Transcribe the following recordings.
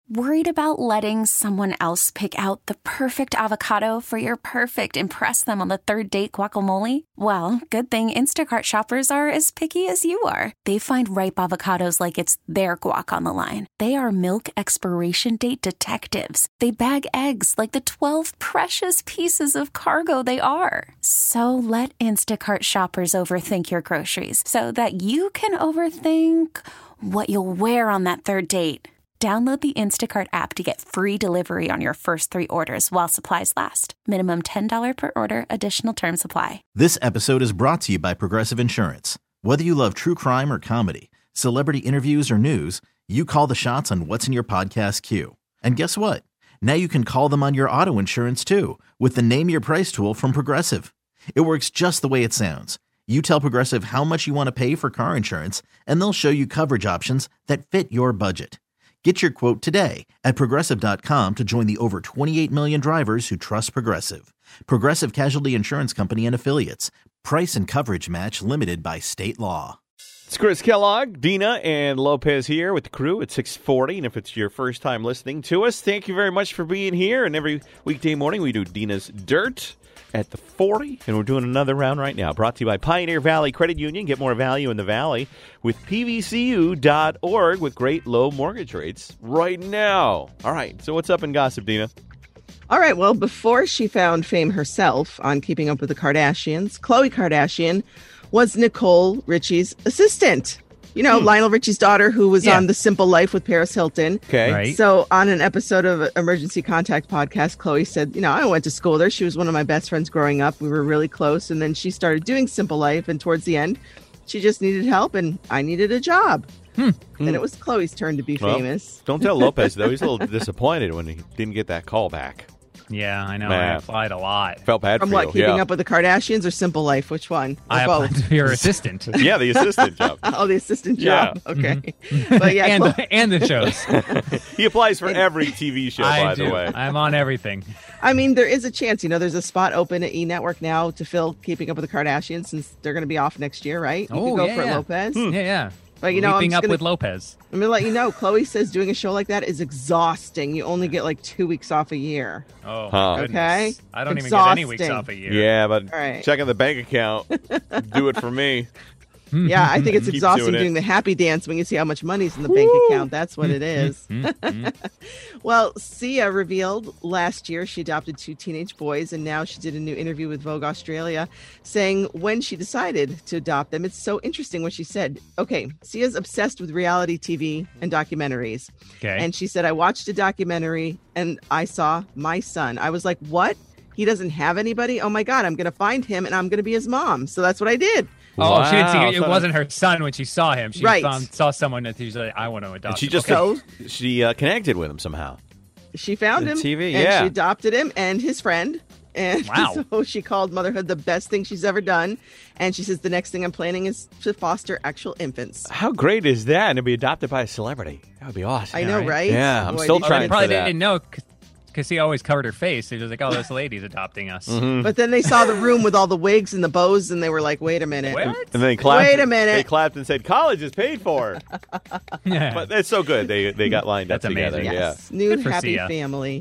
Worried about letting someone else pick out the perfect avocado for your perfect impress them on the third date guacamole? Well, good thing Instacart shoppers are as picky as you are. They find ripe avocados like it's their guac on the line. They are milk expiration date detectives. They bag eggs like the 12 precious pieces of cargo they are. So let Instacart shoppers overthink your groceries so that you can overthink what you'll wear on that third date. Download the Instacart app to get free delivery on your first 3 orders while supplies last. Minimum $10 per order. Additional terms apply. This episode is brought to you by Progressive Insurance. Whether you love true crime or comedy, celebrity interviews or news, you call the shots on what's in your podcast queue. And guess what? Now you can call them on your auto insurance too with the Name Your Price tool from Progressive. It works just the way it sounds. You tell Progressive how much you want to pay for car insurance, and they'll show you coverage options that fit your budget. Get your quote today at Progressive.com to join the over 28 million drivers who trust Progressive. Progressive Casualty Insurance Company and Affiliates. Price and coverage match limited by state law. It's Chris Kellogg, Dina, and Lopez here with the crew at 6:40. And if it's your first time listening to us, thank you very much for being here. And every weekday morning we do Dina's Dirt at the 40, and we're doing another round right now. Brought to you by Pioneer Valley Credit Union. Get more value in the Valley with pvcu.org with great low mortgage rates right now. All right, so what's up in gossip, Dina? All right, well, before she found fame herself on Keeping Up with the Kardashians, Khloe Kardashian was Nicole Richie's assistant. You know, Lionel Richie's daughter, who was on The Simple Life with Paris Hilton. Okay. Right. So on an episode of Emergency Contact podcast, Khloe said, you know, I went to school there. She was one of my best friends growing up. We were really close. And then she started doing Simple Life. And towards the end, she just needed help. And I needed a job. Then it was Khloe's turn to be famous. Don't tell Lopez, though. He's a little disappointed when he didn't get that call back. Yeah, I know. Man. I applied a lot. Felt bad From for what, you. Keeping Yeah. Up with the Kardashians or Simple Life? Which one? Or I applied both? to be your assistant. Yeah, the assistant job. Oh, the assistant Yeah. job. Okay. But yeah, and the shows. He applies for every TV show, I by do. the way. I'm on everything. I mean, there is a chance, you know, there's a spot open at E! Network now to fill Keeping Up with the Kardashians since they're going to be off next year, right? You could go for Lopez. Yeah. But, you know, Leaping I'm up gonna, with Lopez. I'm going to let you know, Khloe says doing a show like that is exhausting. You only get like 2 weeks off a year. Oh, Huh. my goodness. Okay. I don't even get any weeks Exhausting. off a year. Yeah, but All right. checking the bank account, do it for me. Yeah, I think it's Keep exhausting doing it. doing the happy dance when you see how much money's in the bank account. That's what it is. Well, Sia revealed last year she adopted 2 teenage boys, and now she did a new interview with Vogue Australia saying when she decided to adopt them. It's so interesting what she said. Okay, Sia's obsessed with reality TV and documentaries. Okay. And she said, I watched a documentary and I saw my son. I was like, what? He doesn't have anybody? Oh my God, I'm going to find him and I'm going to be his mom. So that's what I did. Oh, she didn't see it. It Wow. wasn't her son when she saw him. She Right. saw someone that she's like, I want to adopt And she him. just So- she connected with him somehow. She found The him TV, and yeah. she adopted him and his friend. And Wow. so she called motherhood the best thing she's ever done. And she says the next thing I'm planning is to foster actual infants. How great is that? And to be adopted by a celebrity. That would be awesome. I know, right? Yeah, I'm Boy, still did trying you- for Probably that. didn't know because he always covered her face. He was like, oh, this lady's adopting us. But then they saw the room with all the wigs and the bows, and they were like, wait a minute. What? And then they clapped. Wait a minute. They clapped and said, "College is paid for." Yeah. But that's so good. They got lined up That's together. amazing. Yes. New Good for happy Sia. family.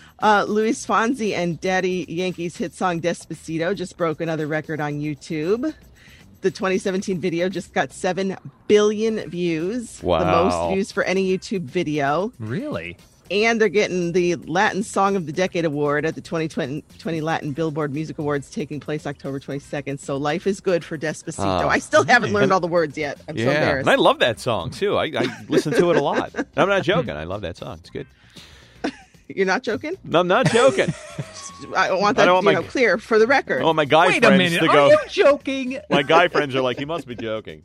Luis Fonsi and Daddy Yankee's hit song Despacito just broke another record on YouTube. The 2017 video just got 7 billion views. The Wow. most views for any YouTube video. Really? And they're getting the Latin Song of the Decade Award at the 2020 Latin Billboard Music Awards taking place October 22nd. So life is good for Despacito. Oh, I still haven't learned all the words yet. I'm so Yeah, embarrassed. and I love that song too. I listen to it a lot. I'm not joking. I love that song. It's good. You're not joking? No, I'm not joking. I want that don't want my- clear for the record. I want my guy Wait a friends minute. to Are go. you joking? My guy friends are like, he must be joking.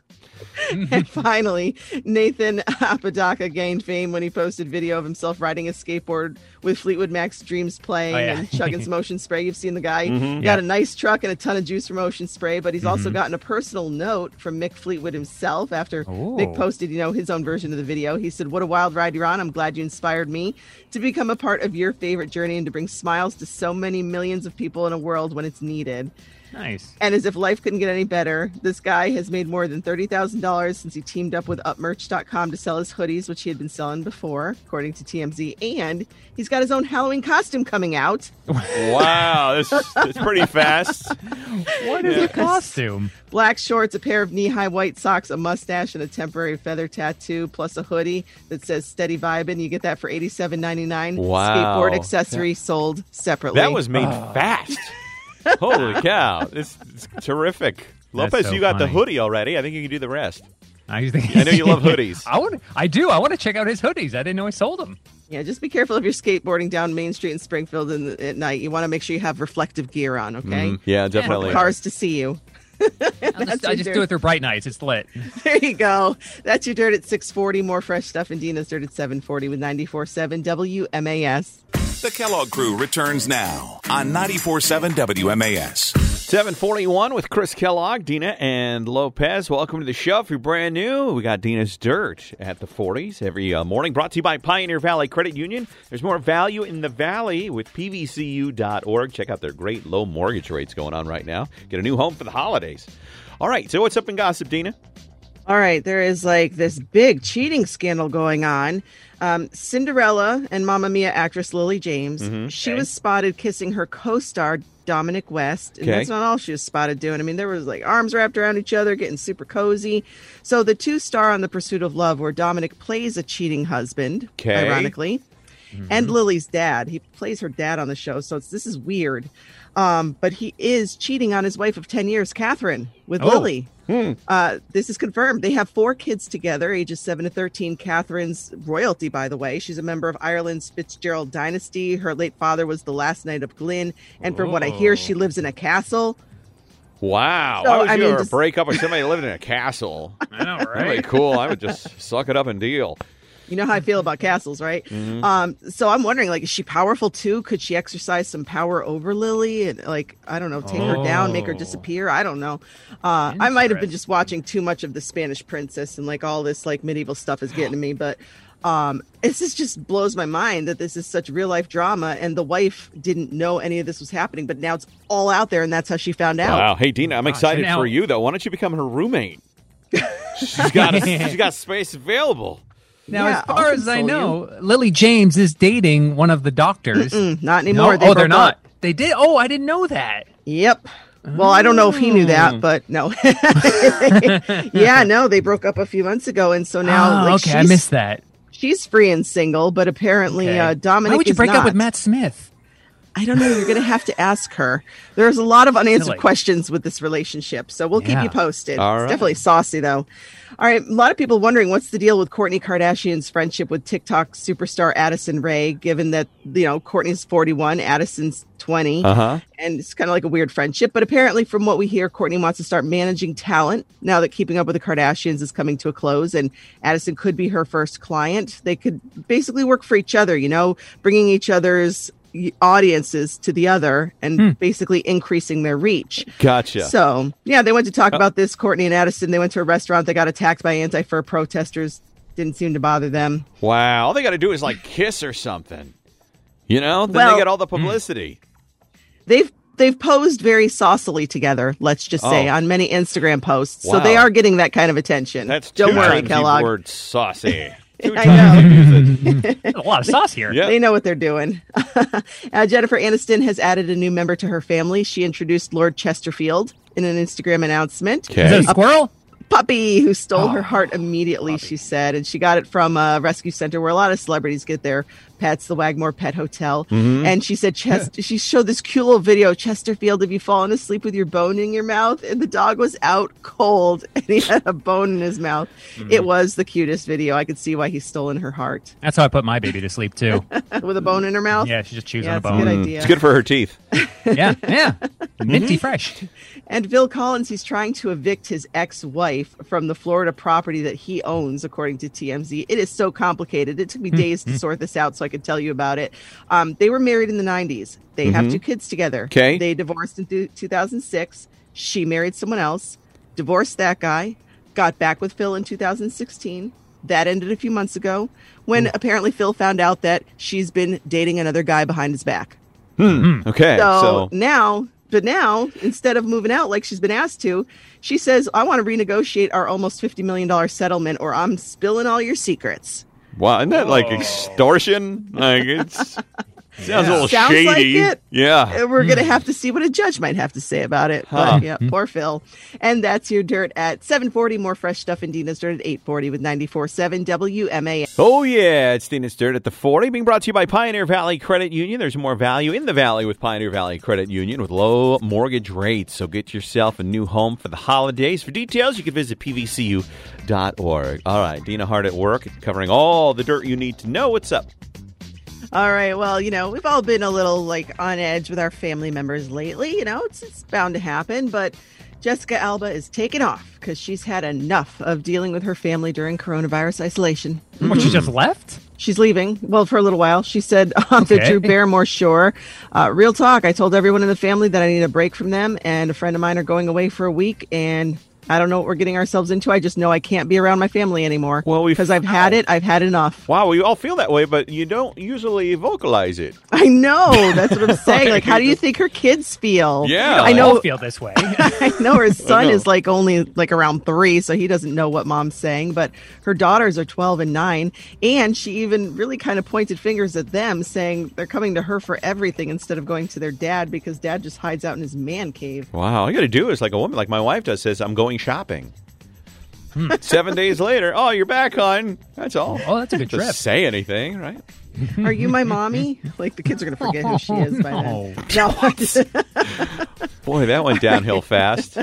And finally, Nathan Apodaca gained fame when he posted video of himself riding a skateboard with Fleetwood Mac's Dreams playing Oh, yeah. and chugging some Ocean Spray. You've seen the guy. Mm-hmm. Got a nice truck and a ton of juice from Ocean Spray, but he's also gotten a personal note from Mick Fleetwood himself after Mick posted, his own version of the video. He said, "What a wild ride you're on. I'm glad you inspired me to become a part of your favorite journey and to bring smiles to so many millions of people in a world when it's needed." Nice. And as if life couldn't get any better, this guy has made more than $30,000 since he teamed up with upmerch.com to sell his hoodies, which he had been selling before, according to TMZ. And he's got his own Halloween costume coming out. Wow, it's pretty fast. What is a costume? Black shorts, a pair of knee-high white socks, a mustache, and a temporary feather tattoo, plus a hoodie that says Steady Vibin'. You get that for $87.99. Wow. Skateboard accessory sold separately. That was made fast. Holy cow. It's terrific. That's Lopez, so you got the funny. hoodie already. I think you can do the rest. I know you love hoodies. I do. I want to check out his hoodies. I didn't know he sold them. Yeah, just be careful if you're skateboarding down Main Street in Springfield at night. You want to make sure you have reflective gear on, okay? Yeah, definitely. Cars to see you. I just do it through bright nights. It's lit. There you go. That's your Dirt at 640. More fresh stuff in Dina's Dirt at 740 with 94.7 WMAS. The Kellogg Crew returns now on 94.7 WMAS. 741 with Chris Kellogg, Dina, and Lopez. Welcome to the show. If you're brand new, we got Dina's Dirt at the 40s every morning. Brought to you by Pioneer Valley Credit Union. There's more value in the valley with pvcu.org. Check out their great low mortgage rates going on right now. Get a new home for the holidays. All right, so what's up in gossip, Dina? All right, there is like this big cheating scandal going on. Cinderella and Mamma Mia actress Lily James, she was spotted kissing her co-star Dominic West, and that's not all she was spotted doing. I mean, there was like arms wrapped around each other, getting super cozy. So the two star on The Pursuit of Love, where Dominic plays a cheating husband, ironically, and Lily's dad. He plays her dad on the show, so this is weird. But he is cheating on his wife of 10 years, Catherine, with Lily. This is confirmed. They have 4 kids together, ages 7 to 13. Catherine's royalty, by the way. She's a member of Ireland's Fitzgerald dynasty. Her late father was the last knight of Glyn. And from what I hear, she lives in a castle. Wow. So, Why would you ever just break up with somebody living in a castle? I know, That'd be cool. I would just suck it up and deal. You know how I feel about castles, right? So I'm wondering, like, is she powerful too? Could she exercise some power over Lily and, like, I don't know, take her down, make her disappear? I don't know. I might have been just watching too much of the Spanish Princess and like all this like medieval stuff is getting to me, but this just blows my mind that this is such real life drama and the wife didn't know any of this was happening, but now it's all out there and that's how she found out. Wow. Hey, Dina, I'm excited now- for you, though. Why don't you become her roommate? She's got space available. Now, Yeah, as far I'll as I console know, Lily James is dating one of the doctors. Not anymore. No? They They're broke not. up. They did? Oh, I didn't know that. Yep. Well, I don't know if he knew that, but no. Yeah, no, they broke up a few months ago, and so now, like, I missed that. she's free and single, but apparently Dominic Why would you is break not. up with Matt Smith? I don't know. You're going to have to ask her. There's a lot of unanswered Silly. questions with this relationship, so we'll keep Yeah. you posted. All It's right. definitely saucy, though. All right, a lot of people wondering what's the deal with Kourtney Kardashian's friendship with TikTok superstar Addison Rae, given that, you know, Kourtney's 41, Addison's 20, and it's kind of like a weird friendship. But apparently, from what we hear, Kourtney wants to start managing talent now that Keeping Up with the Kardashians is coming to a close, and Addison could be her first client. They could basically work for each other, you know, bringing each other's audiences to the other and basically increasing their reach. Gotcha. So, yeah, they went to talk about this, Kourtney and Addison. They went to a restaurant. They got attacked by anti-fur protesters. Didn't seem to bother them. Wow. All they got to do is, like, kiss or something. You know? Then Well- they get all the publicity. They've posed very saucily together, let's just say, Oh. on many Instagram posts. So Wow. they are getting that kind of attention. That's Don't two worry, times the Kellogg. word saucy. Two I times know. you use it. There's a lot of sauce here. Yeah. They know what they're doing. Jennifer Aniston has added a new member to her family. She introduced Lord Chesterfield in an Instagram announcement. Is that a squirrel? Puppy who stole her heart immediately, she said. And she got it from a rescue center where a lot of celebrities get their pets, the Wagmore Pet Hotel. And she said, she showed this cute little video. Chesterfield, have you fallen asleep with your bone in your mouth? And the dog was out cold and he had a bone in his mouth. It was the cutest video. I could see why he's stolen her heart. That's how I put my baby to sleep, too. With a bone in her mouth? Yeah, she just chews Yeah, on a it's a good bone. idea. It's good for her teeth. Yeah. Minty fresh. And Phil Collins, he's trying to evict his ex-wife from the Florida property that he owns, according to TMZ. It is so complicated. It took me days to sort this out so I could tell you about it. They were married in the 90s. They have 2 kids together. Okay. They divorced in 2006. She married someone else, divorced that guy, got back with Phil in 2016. That ended a few months ago when apparently Phil found out that she's been dating another guy behind his back. Okay. So So, now But now, instead of moving out like she's been asked to, she says, I want to renegotiate our almost $50 million settlement or I'm spilling all your secrets. Wow, isn't that like extortion? Like sounds a little Sounds shady. like it. Yeah. We're going to have to see what a judge might have to say about it. Huh. But yeah, poor Phil. And that's your dirt at 7:40. More fresh stuff in Dina's Dirt at 8:40 with 94.7 WMAN. Oh, yeah. It's Dina's Dirt at the 40, being brought to you by Pioneer Valley Credit Union. There's more value in the valley with Pioneer Valley Credit Union with low mortgage rates. So get yourself a new home for the holidays. For details, you can visit pvcu.org. All right, Dina hard at work, covering all the dirt you need to know. What's up? All right. Well, we've all been a little on edge with our family members lately. It's bound to happen. But Jessica Alba is taking off because she's had enough of dealing with her family during coronavirus isolation. What, she just left? She's leaving. Well, for a little while. She said on the Drew Barrymore show, real talk, I told everyone in the family that I need a break from them. And a friend of mine are going away for a week. And I don't know what we're getting ourselves into. I just know I can't be around my family anymore. Well, because I've had it. I've had enough. Wow, we all feel that way, but you don't usually vocalize it. I know. That's what I'm saying. How do you think her kids feel? Yeah. I know. All feel this way. I know her son is only around 3, so he doesn't know what mom's saying. But her daughters are 12 and 9, and she even really kind of pointed fingers at them, saying they're coming to her for everything instead of going to their dad because dad just hides out in his man cave. Wow, all you got to do is like a woman, like my wife does, says, I'm going shopping. 7 days later, oh, you're back, hon. That's all. Oh, that's a good Doesn't trip. say anything, right? Are you my mommy? The kids are going to forget who she is by then. No. Boy, that went downhill fast.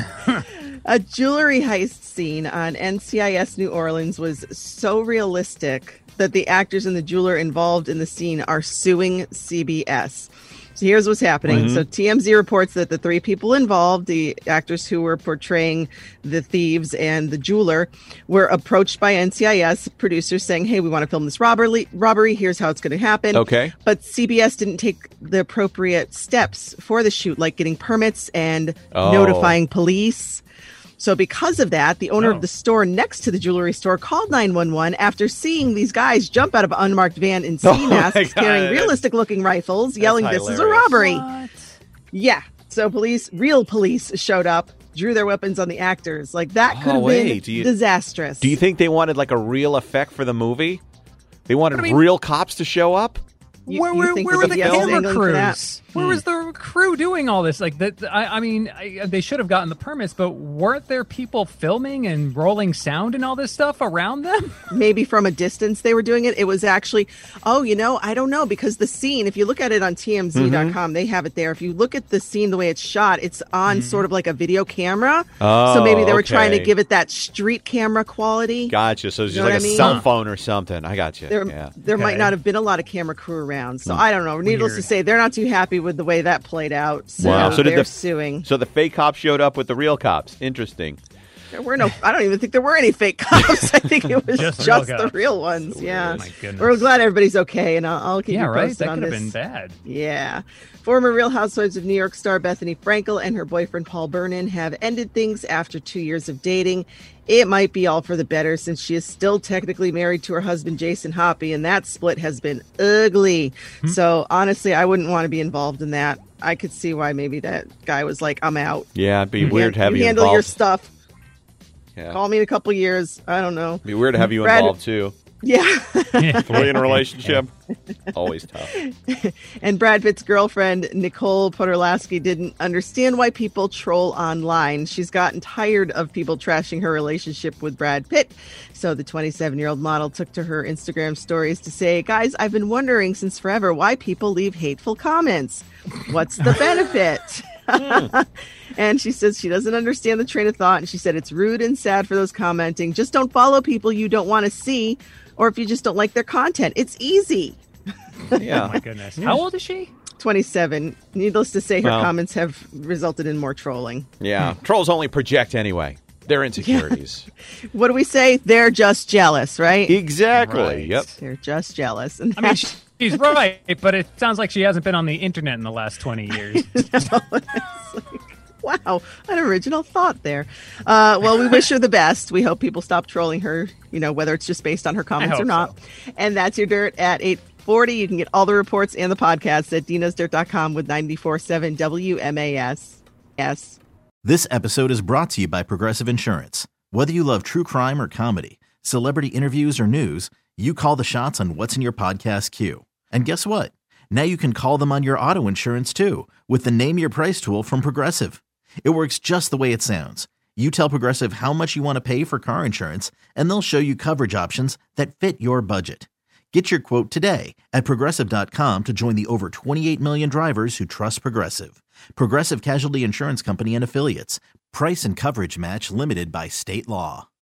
A jewelry heist scene on NCIS New Orleans was so realistic that the actors and the jeweler involved in the scene are suing CBS. So here's what's happening. So TMZ reports that the 3 people involved, the actors who were portraying the thieves and the jeweler, were approached by NCIS producers saying, hey, we want to film this robbery. Here's how it's going to happen. Okay. But CBS didn't take the appropriate steps for the shoot, like getting permits and notifying police. So because of that, the owner of the store next to the jewelry store called 911 after seeing these guys jump out of an unmarked van in ski masks carrying realistic-looking rifles, yelling, this is a robbery. What? Yeah. So real police showed up, drew their weapons on the actors. That could have been disastrous. Do you think they wanted a real effect for the movie? They wanted real cops to show up? Where were the camera crews? Where was the crew doing all this? They should have gotten the permits, but weren't there people filming and rolling sound and all this stuff around them? Maybe from a distance they were doing it. It was actually, I don't know, because the scene, if you look at it on TMZ.com, they have it there. If you look at the scene, the way it's shot, it's on sort of like a video camera. So maybe they were trying to give it that street camera quality. Gotcha. So it's just like a cell phone or something. I got you. There might not have been a lot of camera crew around. So I don't know. Needless to say, they're not too happy with the way that played out. So So they're suing. So the fake cops showed up with the real cops. Interesting. There were I don't even think there were any fake cops. I think it was just the real ones. Yeah. Oh, my goodness. We're glad everybody's okay, and I'll keep you right. posted That on could this. have been bad. Yeah. Former Real Housewives of New York star Bethany Frankel and her boyfriend Paul Vernon have ended things after 2 years of dating. It might be all for the better since she is still technically married to her husband, Jason Hoppy, and that split has been ugly. So honestly, I wouldn't want to be involved in that. I could see why maybe that guy was like, I'm out. Yeah, it'd be weird to have you handle involved. your stuff. Yeah. Call me in a couple years. I don't know. It'd be weird to have you involved, too. Yeah. Fully in a relationship. Always tough. And Brad Pitt's girlfriend, Nicole Podorowski, didn't understand why people troll online. She's gotten tired of people trashing her relationship with Brad Pitt. So the 27-year-old model took to her Instagram stories to say, guys, I've been wondering since forever why people leave hateful comments. What's the benefit? And she says she doesn't understand the train of thought. And she said it's rude and sad for those commenting. Just don't follow people you don't want to see, or if you just don't like their content. It's easy. Yeah. Oh, my goodness. How old is she? 27. Needless to say, her comments have resulted in more trolling. Yeah. Trolls only project anyway. Their insecurities. What do we say? They're just jealous, right? Exactly. Right. Yep. They're just jealous. And I mean, she's right, but it sounds like she hasn't been on the internet in the last 20 years. wow, an original thought there. Well, we wish her the best. We hope people stop trolling her, whether it's just based on her comments or not. So. And that's your dirt at 640. You can get all the reports and the podcasts at dinasdirt.com with 94.7 WMAS. This episode is brought to you by Progressive Insurance. Whether you love true crime or comedy, celebrity interviews or news, you call the shots on what's in your podcast queue. And guess what? Now you can call them on your auto insurance too with the Name Your Price tool from Progressive. It works just the way it sounds. You tell Progressive how much you want to pay for car insurance, and they'll show you coverage options that fit your budget. Get your quote today at Progressive.com to join the over 28 million drivers who trust Progressive. Progressive Casualty Insurance Company and Affiliates. Price and coverage match limited by state law.